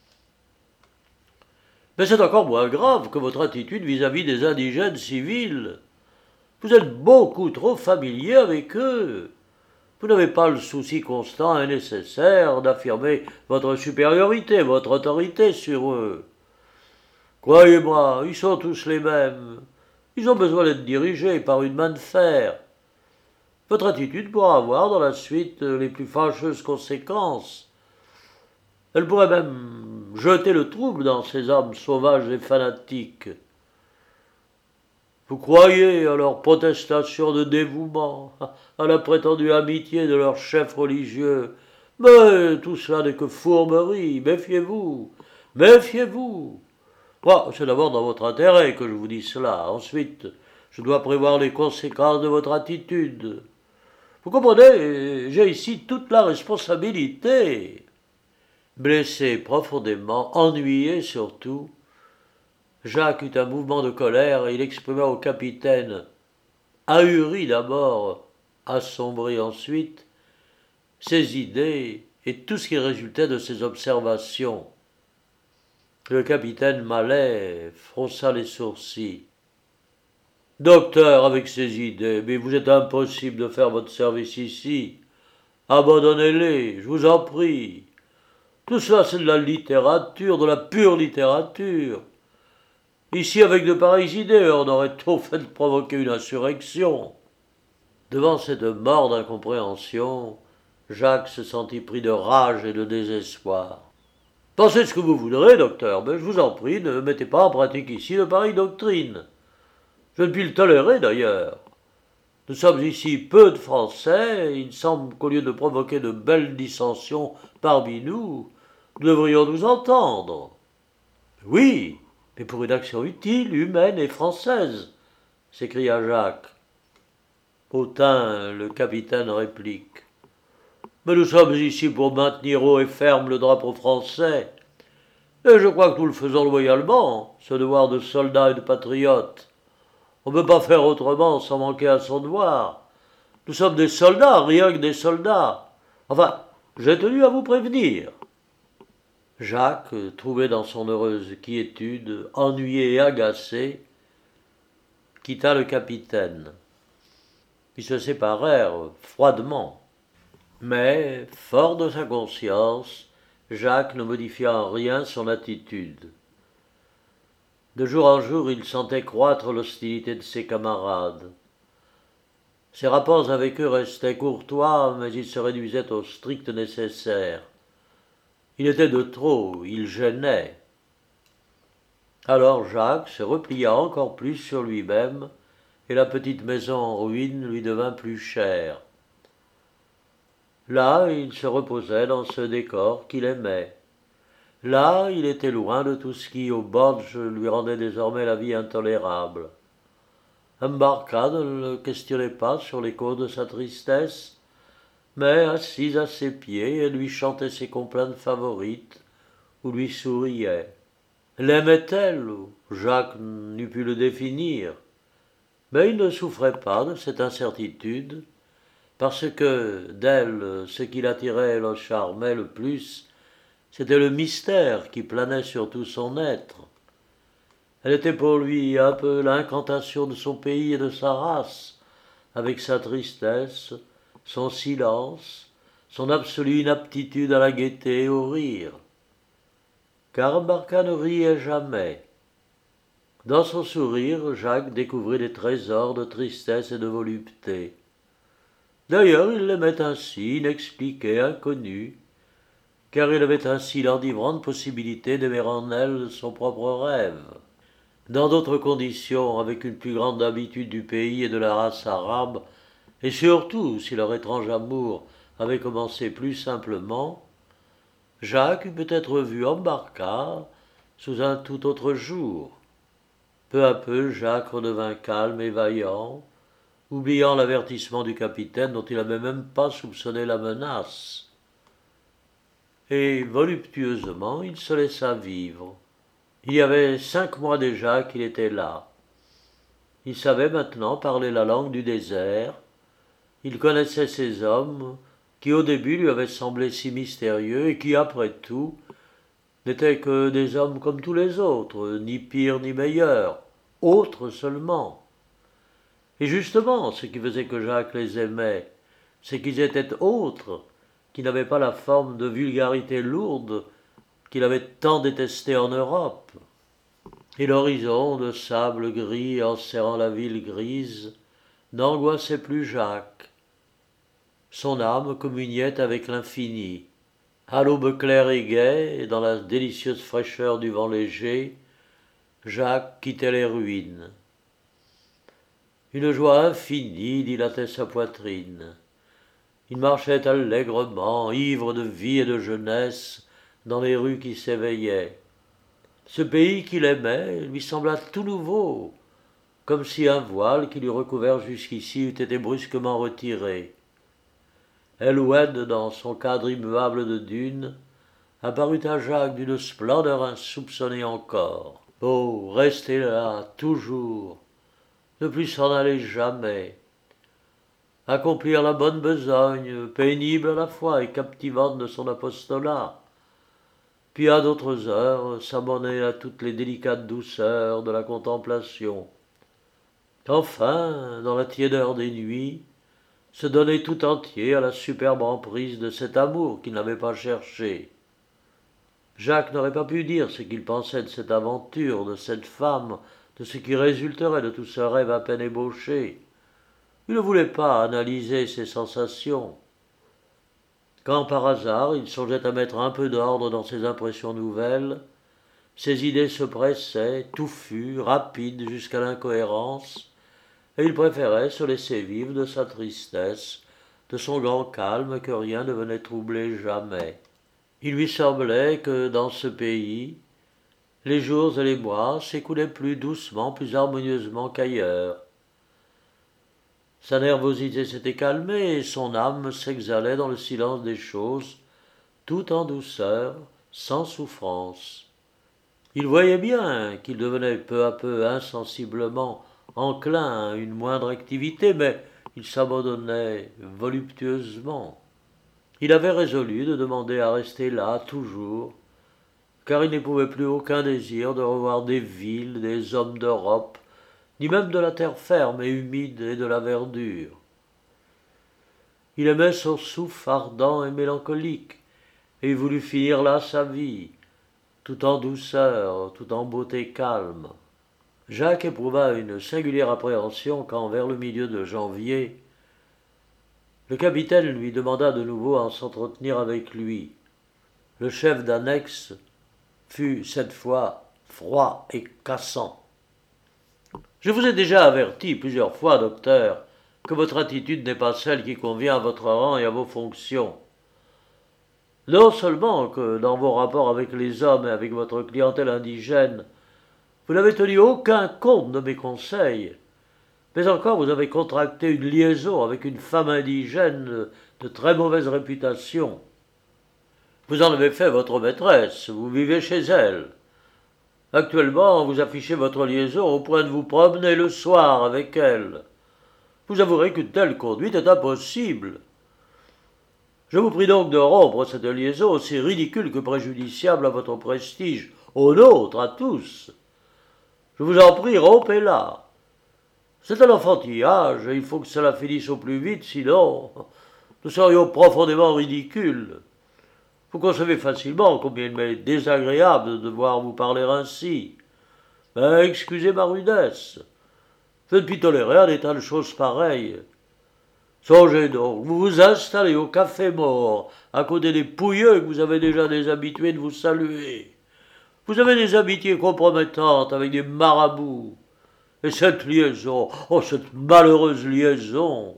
Speaker 1: Mais c'est encore moins grave que votre attitude vis-à-vis des indigènes civils. Vous êtes beaucoup trop familier avec eux. Vous n'avez pas le souci constant et nécessaire d'affirmer votre supériorité, votre autorité sur eux. Croyez-moi, ils sont tous les mêmes. Ils ont besoin d'être dirigés par une main de fer. Votre attitude pourra avoir dans la suite les plus fâcheuses conséquences. Elle pourrait même jeter le trouble dans ces hommes sauvages et fanatiques. Vous croyez à leurs protestations de dévouement, à la prétendue amitié de leurs chefs religieux, mais tout cela n'est que fourberie, méfiez-vous, méfiez-vous. Moi, c'est d'abord dans votre intérêt que je vous dis cela, ensuite, je dois prévoir les conséquences de votre attitude. Vous comprenez, j'ai ici toute la responsabilité. Blessé profondément, ennuyé surtout, Jacques eut un mouvement de colère et il exprima au capitaine, ahuri d'abord, assombri ensuite, ses idées et tout ce qui résultait de ses observations. Le capitaine Mallet fronça les sourcils. « Docteur, avec ces idées, mais vous êtes impossible de faire votre service ici. Abandonnez-les, je vous en prie. Tout cela, c'est de la littérature, de la pure littérature. Ici, avec de pareilles idées, on aurait tôt fait de provoquer une insurrection. » Devant cette mort d'incompréhension, Jacques se sentit pris de rage et de désespoir. « Pensez ce que vous voudrez, docteur, mais je vous en prie, ne mettez pas en pratique ici de pareilles doctrines. Je ne puis le tolérer, d'ailleurs. Nous sommes ici peu de Français, et il semble qu'au lieu de provoquer de belles dissensions parmi nous, nous devrions nous entendre. »« Oui, mais pour une action utile, humaine et française, » s'écria Jacques. Hautain, le capitaine, réplique. « Mais nous sommes ici pour maintenir haut et ferme le drapeau français. Et je crois que nous le faisons loyalement, ce devoir de soldat et de patriote. On ne peut pas faire autrement sans manquer à son devoir. Nous sommes des soldats, rien que des soldats. Enfin, j'ai tenu à vous prévenir. » Jacques, trouvé dans son heureuse quiétude, ennuyé et agacé, quitta le capitaine. Ils se séparèrent froidement. Mais, fort de sa conscience, Jacques ne modifia en rien son attitude. De jour en jour, il sentait croître l'hostilité de ses camarades. Ses rapports avec eux restaient courtois, mais ils se réduisaient au strict nécessaire. Il était de trop, il gênait. Alors Jacques se replia encore plus sur lui-même, et la petite maison en ruine lui devint plus chère. Là, il se reposait dans ce décor qu'il aimait. Là, il était loin de tout ce qui, au Bodge, lui rendait désormais la vie intolérable. Mbarka ne le questionnait pas sur les causes de sa tristesse, mais assise à ses pieds, elle lui chantait ses complaintes favorites, ou lui souriait. L'aimait-elle? Jacques n'eût pu le définir, mais il ne souffrait pas de cette incertitude, parce que d'elle, ce qui l'attirait et le charmait le plus, c'était le mystère qui planait sur tout son être. Elle était pour lui un peu l'incantation de son pays et de sa race, avec sa tristesse, son silence, son absolue inaptitude à la gaieté et au rire. Car Mbarka ne riait jamais. Dans son sourire, Jacques découvrit des trésors de tristesse et de volupté. D'ailleurs, il l'aimait ainsi, inexpliqué, inconnu, car il avait ainsi l'enivrante possibilité d'aimer en elle son propre rêve. Dans d'autres conditions, avec une plus grande habitude du pays et de la race arabe, et surtout si leur étrange amour avait commencé plus simplement, Jacques eût peut-être vu Mbarka sous un tout autre jour. Peu à peu, Jacques redevint calme et vaillant, oubliant l'avertissement du capitaine dont il n'avait même pas soupçonné la menace. Et voluptueusement, il se laissa vivre. Il y avait cinq mois déjà qu'il était là. Il savait maintenant parler la langue du désert. Il connaissait ces hommes qui au début lui avaient semblé si mystérieux et qui, après tout, n'étaient que des hommes comme tous les autres, ni pires ni meilleurs, autres seulement. Et justement, ce qui faisait que Jacques les aimait, c'est qu'ils étaient autres, qui n'avaient pas la forme de vulgarité lourde qu'il avait tant détestée en Europe. Et l'horizon de sable gris enserrant la ville grise n'angoissait plus Jacques. Son âme communiait avec l'infini. À l'aube claire et gaie, et dans la délicieuse fraîcheur du vent léger, Jacques quittait les ruines. Une joie infinie dilatait sa poitrine. Il marchait allègrement, ivre de vie et de jeunesse, dans les rues qui s'éveillaient. Ce pays qu'il aimait lui sembla tout nouveau, comme si un voile qui lui recouvert jusqu'ici eût été brusquement retiré. Eloued, dans son cadre immuable de dunes, apparut à Jacques d'une splendeur insoupçonnée encore. Oh, rester là, toujours, ne plus s'en aller jamais, accomplir la bonne besogne, pénible à la fois et captivante de son apostolat, puis à d'autres heures s'abonner à toutes les délicates douceurs de la contemplation. Enfin, dans la tiédeur des nuits, se donner tout entier à la superbe emprise de cet amour qu'il n'avait pas cherché. Jacques n'aurait pas pu dire ce qu'il pensait de cette aventure, de cette femme, de ce qui résulterait de tout ce rêve à peine ébauché. Il ne voulait pas analyser ses sensations. Quand par hasard il songeait à mettre un peu d'ordre dans ses impressions nouvelles, ses idées se pressaient, touffues, rapides jusqu'à l'incohérence, et il préférait se laisser vivre de sa tristesse, de son grand calme que rien ne venait troubler jamais. Il lui semblait que dans ce pays, les jours et les mois s'écoulaient plus doucement, plus harmonieusement qu'ailleurs. Sa nervosité s'était calmée et son âme s'exhalait dans le silence des choses, tout en douceur, sans souffrance. Il voyait bien qu'il devenait peu à peu insensiblement enclin à une moindre activité, mais il s'abandonnait voluptueusement. Il avait résolu de demander à rester là toujours, car il n'éprouvait plus aucun désir de revoir des villes, des hommes d'Europe, ni même de la terre ferme et humide et de la verdure. Il aimait son souffle ardent et mélancolique, et il voulut finir là sa vie, tout en douceur, tout en beauté calme. Jacques éprouva une singulière appréhension quand, vers le milieu de janvier, le capitaine lui demanda de nouveau à s'entretenir avec lui. Le chef d'annexe fut cette fois froid et cassant. « Je vous ai déjà averti plusieurs fois, docteur, que votre attitude n'est pas celle qui convient à votre rang et à vos fonctions. Non seulement que dans vos rapports avec les hommes et avec votre clientèle indigène, vous n'avez tenu aucun compte de mes conseils, mais encore vous avez contracté une liaison avec une femme indigène de très mauvaise réputation. Vous en avez fait votre maîtresse, vous vivez chez elle. Actuellement, vous affichez votre liaison au point de vous promener le soir avec elle. Vous avouerez qu'une telle conduite est impossible. Je vous prie donc de rompre cette liaison aussi ridicule que préjudiciable à votre prestige, au nôtre, à tous. Je vous en prie, rompez-la. C'est un enfantillage, et il faut que cela finisse au plus vite, sinon nous serions profondément ridicules. Vous concevez facilement combien il m'est désagréable de devoir vous parler ainsi. Mais excusez ma rudesse. Je ne puis tolérer un état de choses pareil. Songez donc, vous vous installez au Café Mort, à côté des pouilleux que vous avez déjà des habitués de vous saluer. Vous avez des amitiés compromettantes avec des marabouts. Et cette liaison, oh, cette malheureuse liaison.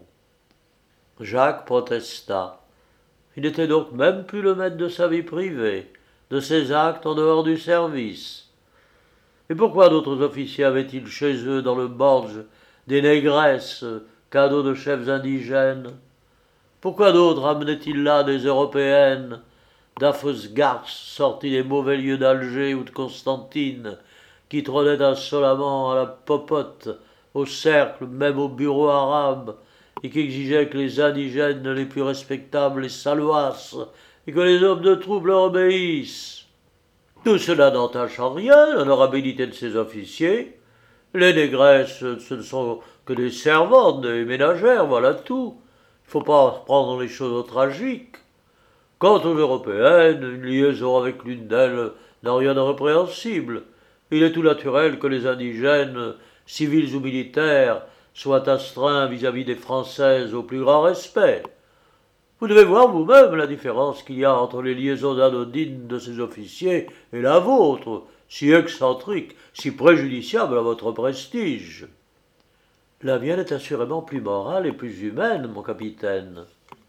Speaker 1: Jacques protesta. Il n'était donc même plus le maître de sa vie privée, de ses actes en dehors du service. Et pourquoi d'autres officiers avaient-ils chez eux, dans le Borge, des négresses, cadeaux de chefs indigènes? Pourquoi d'autres amenaient-ils là des européennes, d'affreuses garces sorties des mauvais lieux d'Alger ou de Constantine, qui trônaient insolemment à la popote, au cercle, même au bureau arabe, et qui exigeaient que les indigènes les plus respectables les saluassent, et que les hommes de trouble leur obéissent? Tout cela n'entache en rien l'honorabilité de ces officiers. Les négresses, ce ne sont que des servantes, des ménagères, voilà tout. Il ne faut pas prendre les choses au tragique. Quant aux européennes, une liaison avec l'une d'elles n'a rien de répréhensible. Il est tout naturel que les indigènes, civils ou militaires, soient astreints vis-à-vis des Françaises au plus grand respect. Vous devez voir vous-même la différence qu'il y a entre les liaisons anodines de ces officiers et la vôtre, si excentrique, si préjudiciable à votre prestige. La mienne est assurément plus morale et plus humaine, mon capitaine.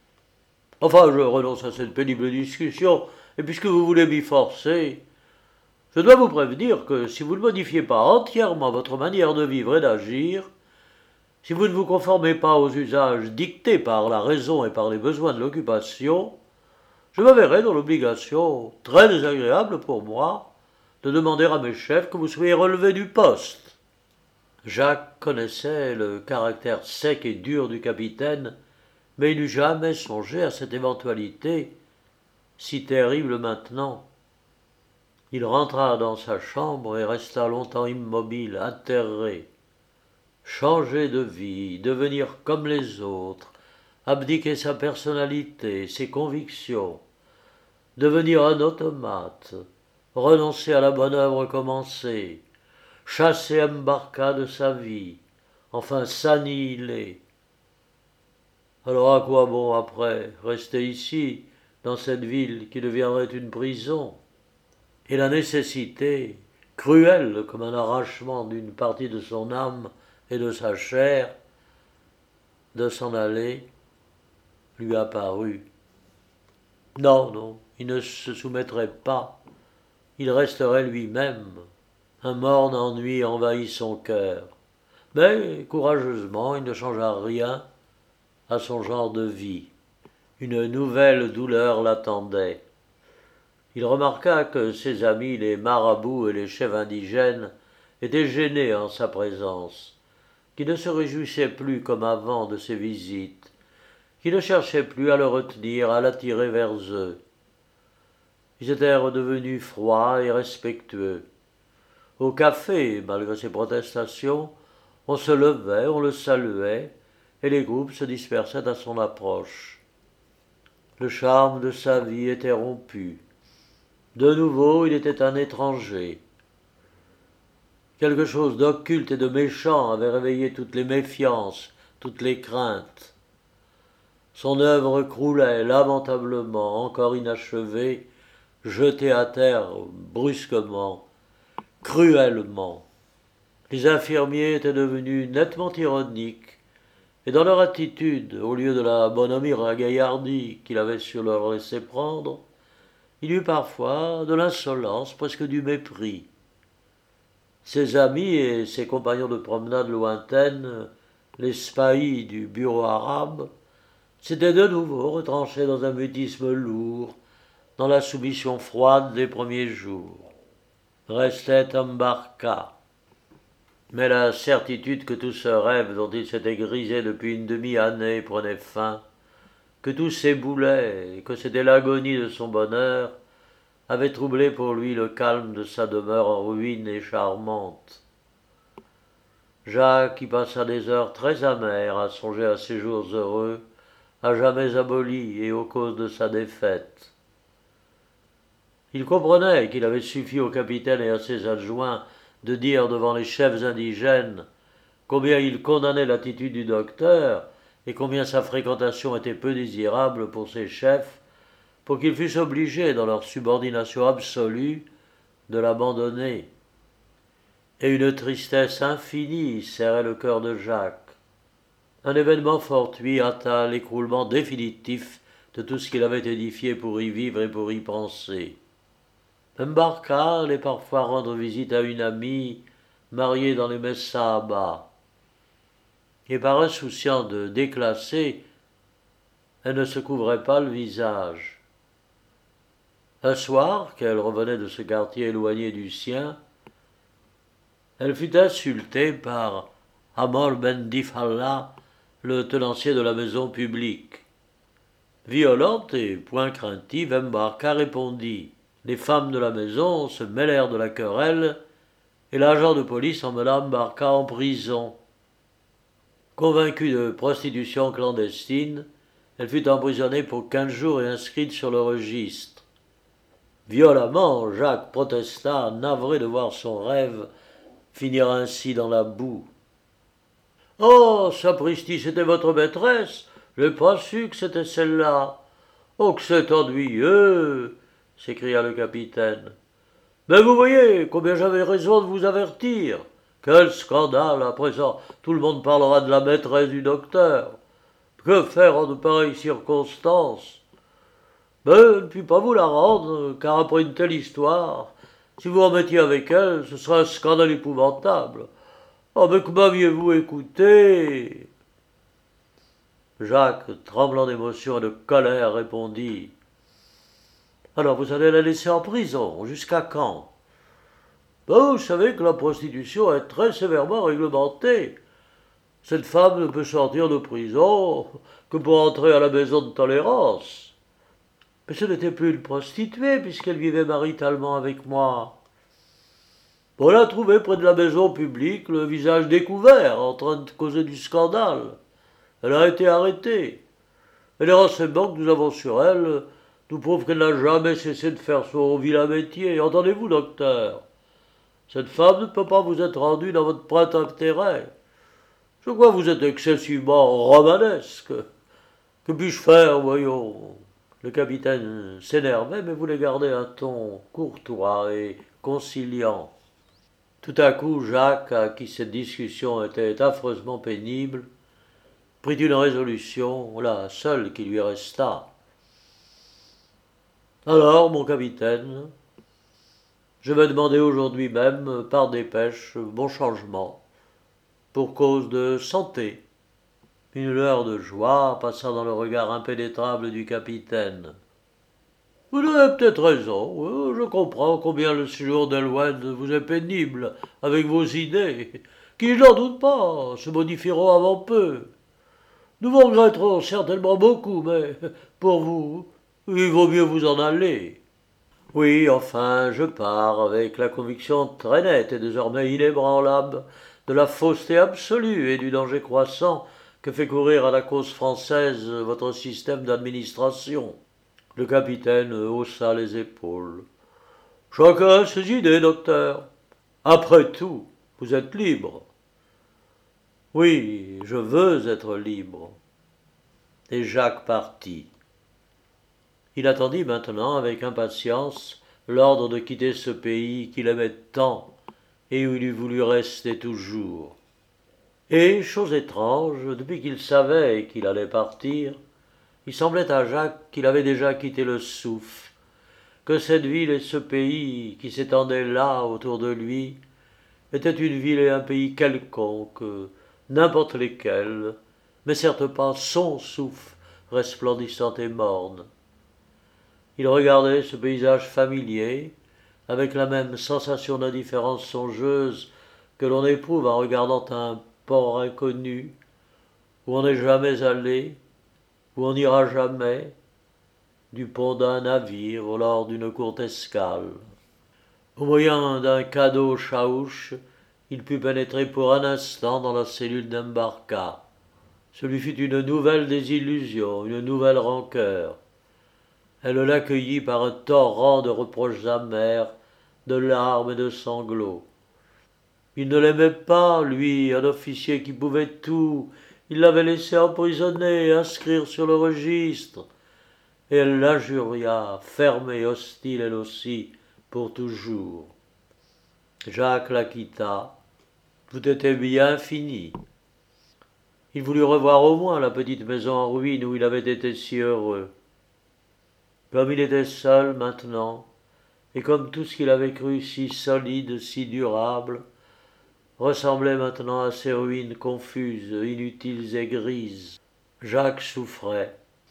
Speaker 1: Enfin, je renonce à cette pénible discussion, et puisque vous voulez m'y forcer, je dois vous prévenir que si vous ne modifiez pas entièrement votre manière de vivre et d'agir, si vous ne vous conformez pas aux usages dictés par la raison et par les besoins de l'occupation, je me verrai dans l'obligation, très désagréable pour moi, de demander à mes chefs que vous soyez relevé du poste. Jacques connaissait le caractère sec et dur du capitaine, mais il n'eût jamais songé à cette éventualité, si terrible maintenant. Il rentra dans sa chambre et resta longtemps immobile, atterré. Changer de vie, devenir comme les autres, abdiquer sa personnalité, ses convictions, devenir un automate, renoncer à la bonne œuvre commencée, chasser Mbarka de sa vie, enfin s'annihiler. Alors à quoi bon après rester ici, dans cette ville qui deviendrait une prison? Et la nécessité, cruelle comme un arrachement d'une partie de son âme et de sa chair, de s'en aller, lui apparut. Non, non, il ne se soumettrait pas, il resterait lui-même. Un morne ennui envahit son cœur, mais courageusement il ne changea rien à son genre de vie. Une nouvelle douleur l'attendait. Il remarqua que ses amis, les marabouts et les chefs indigènes, étaient gênés en sa présence, qui ne se réjouissaient plus comme avant de ses visites, qui ne cherchaient plus à le retenir, à l'attirer vers eux. Ils étaient redevenus froids et respectueux. Au café, malgré ses protestations, on se levait, on le saluait, et les groupes se dispersaient à son approche. Le charme de sa vie était rompu. De nouveau, il était un étranger. Quelque chose d'occulte et de méchant avait réveillé toutes les méfiances, toutes les craintes. Son œuvre croulait lamentablement, encore inachevée, jetée à terre brusquement, cruellement. Les infirmiers étaient devenus nettement ironiques, et dans leur attitude, au lieu de la bonhomie ragaillardie qu'il avait su leur laisser prendre, il y eut parfois de l'insolence, presque du mépris. Ses amis et ses compagnons de promenade lointaine, les spahis du bureau arabe, s'étaient de nouveau retranchés dans un mutisme lourd, dans la soumission froide des premiers jours. Restait Mbarka. Mais la certitude que tout ce rêve dont il s'était grisé depuis une demi-année prenait fin, que tout s'éboulait et que c'était l'agonie de son bonheur, avait troublé pour lui le calme de sa demeure en ruine et charmante. Jacques y passa des heures très amères à songer à ces jours heureux, à jamais abolis et aux causes de sa défaite. Il comprenait qu'il avait suffi au capitaine et à ses adjoints de dire devant les chefs indigènes combien il condamnait l'attitude du docteur et combien sa fréquentation était peu désirable pour ses chefs, pour qu'ils fussent obligés, dans leur subordination absolue, de l'abandonner. Et une tristesse infinie serrait le cœur de Jacques. Un événement fortuit hâta l'écroulement définitif de tout ce qu'il avait édifié pour y vivre et pour y penser. Mbarka allait parfois rendre visite à une amie mariée dans les Messahabas, et par insouciant de déclasser, elle ne se couvrait pas le visage. Un soir, qu'elle revenait de ce quartier éloigné du sien, elle fut insultée par Amor Ben Difallah, le tenancier de la maison publique. Violente et point craintive, Mbarka répondit. Les femmes de la maison se mêlèrent de la querelle, et l'agent de police emmena Mbarka en prison. Convaincue de prostitution clandestine, elle fut emprisonnée pour quinze jours et inscrite sur le registre. Violemment, Jacques protesta, navré de voir son rêve finir ainsi dans la boue. « Oh, sapristi, c'était votre maîtresse? Je n'ai pas su que c'était celle-là. Oh, que c'est ennuyeux !» s'écria le capitaine. « Mais vous voyez combien j'avais raison de vous avertir. Quel scandale, à présent, tout le monde parlera de la maîtresse du docteur. Que faire en de pareilles circonstances? Mais je ne puis pas vous la rendre, car après une telle histoire, si vous en mettiez avec elle, ce serait un scandale épouvantable. Oh, mais que m'aviez-vous écouté ?» Jacques, tremblant d'émotion et de colère, répondit. « Alors vous allez la laisser en prison, jusqu'à quand? » Ben, vous savez que la prostitution est très sévèrement réglementée. Cette femme ne peut sortir de prison que pour entrer à la maison de tolérance. Mais ce n'était plus une prostituée, puisqu'elle vivait maritalement avec moi. On l'a trouvée près de la maison publique, le visage découvert, en train de causer du scandale. Elle a été arrêtée. Et les renseignements que nous avons sur elle nous prouvent qu'elle n'a jamais cessé de faire son vilain métier. Entendez-vous, docteur? Cette femme ne peut pas vous être rendue dans votre point intérêt. Je crois que vous êtes excessivement romanesque. Que puis-je faire, voyons? Le capitaine s'énervait, mais voulait garder un ton courtois et conciliant. Tout à coup, Jacques, à qui cette discussion était affreusement pénible, prit une résolution, la seule qui lui restât. « Alors, mon capitaine, je vais demander aujourd'hui même, par dépêche, mon changement, pour cause de santé. » Une lueur de joie passa dans le regard impénétrable du capitaine. Vous avez peut-être raison. Oui, je comprends combien le séjour d'Eloine vous est pénible avec vos idées, qui, je n'en doute pas, se modifieront avant peu. Nous vous regretterons certainement beaucoup, mais pour vous, il vaut mieux vous en aller. Oui, enfin, je pars avec la conviction très nette et désormais inébranlable de la fausseté absolue et du danger croissant que fait courir à la cause française votre système d'administration. Le capitaine haussa les épaules. Chacun a ses idées, docteur. Après tout, vous êtes libre. Oui, je veux être libre. Et Jacques partit. Il attendit maintenant avec impatience l'ordre de quitter ce pays qu'il aimait tant et où il eût voulu rester toujours. Et, chose étrange, depuis qu'il savait qu'il allait partir, il semblait à Jacques qu'il avait déjà quitté le Souffle, que cette ville et ce pays qui s'étendaient là autour de lui étaient une ville et un pays quelconque, n'importe lesquels, mais certes pas son Souffle resplendissant et morne. Il regardait ce paysage familier avec la même sensation d'indifférence songeuse que l'on éprouve en regardant un port inconnu, où on n'est jamais allé, où on n'ira jamais, du pont d'un navire lors d'une courte escale. Au moyen d'un cadeau chaouche, il put pénétrer pour un instant dans la cellule d'Embarca. Ce lui fut une nouvelle désillusion, une nouvelle rancœur. Elle l'accueillit par un torrent de reproches amers, de larmes et de sanglots. Il ne l'aimait pas, lui, un officier qui pouvait tout. Il l'avait laissé emprisonner, inscrire sur le registre. Et elle l'injuria, fermée, hostile elle aussi, pour toujours. Jacques la quitta. Tout était bien fini. Il voulut revoir au moins la petite maison en ruine où il avait été si heureux. Comme il était seul maintenant, et comme tout ce qu'il avait cru si solide, si durable, ressemblait maintenant à ces ruines confuses, inutiles et grises. Jacques souffrait.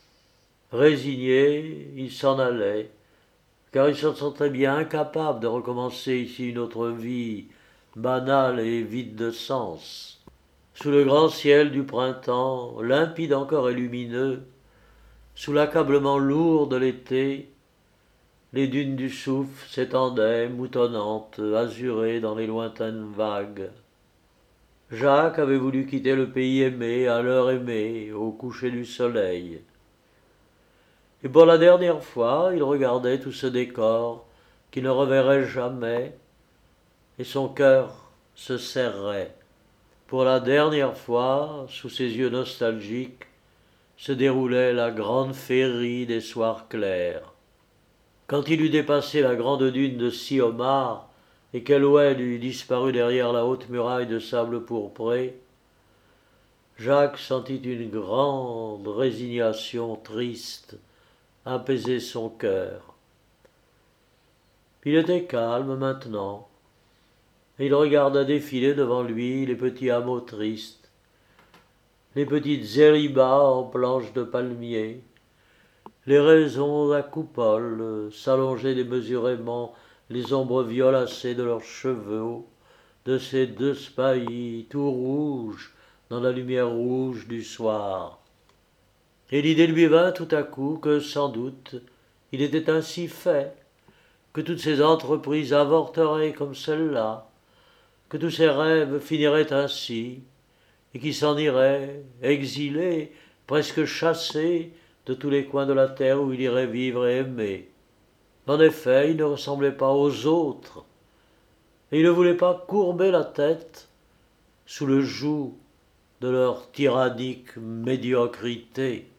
Speaker 1: Résigné, il s'en allait, car il se sentait bien incapable de recommencer ici une autre vie, banale et vide de sens. Sous le grand ciel du printemps, limpide encore et lumineux, sous l'accablement lourd de l'été, les dunes du Souffle s'étendaient, moutonnantes, azurées dans les lointaines vagues. Jacques avait voulu quitter le pays aimé, à l'heure aimée, au coucher du soleil. Et pour la dernière fois, il regardait tout ce décor qu'il ne reverrait jamais, et son cœur se serrait. Pour la dernière fois, sous ses yeux nostalgiques, se déroulait la grande féerie des soirs clairs. Quand il eut dépassé la grande dune de Syomar et qu'Elouen eut disparu derrière la haute muraille de sable pourpré, Jacques sentit une grande résignation triste apaiser son cœur. Il était calme maintenant, et il regarda défiler devant lui les petits hameaux tristes, les petites zéribas en planches de palmier, les raisons à coupoles s'allonger démesurément les ombres violacées de leurs cheveux, de ces deux spahis tout rouges dans la lumière rouge du soir. Et l'idée lui vint tout à coup que, sans doute, il était ainsi fait, que toutes ses entreprises avorteraient comme celle-là, que tous ses rêves finiraient ainsi, et qu'il s'en irait, exilé, presque chassé, de tous les coins de la terre où il irait vivre et aimer. En effet, il ne ressemblait pas aux autres, et il ne voulait pas courber la tête sous le joug de leur tyrannique médiocrité.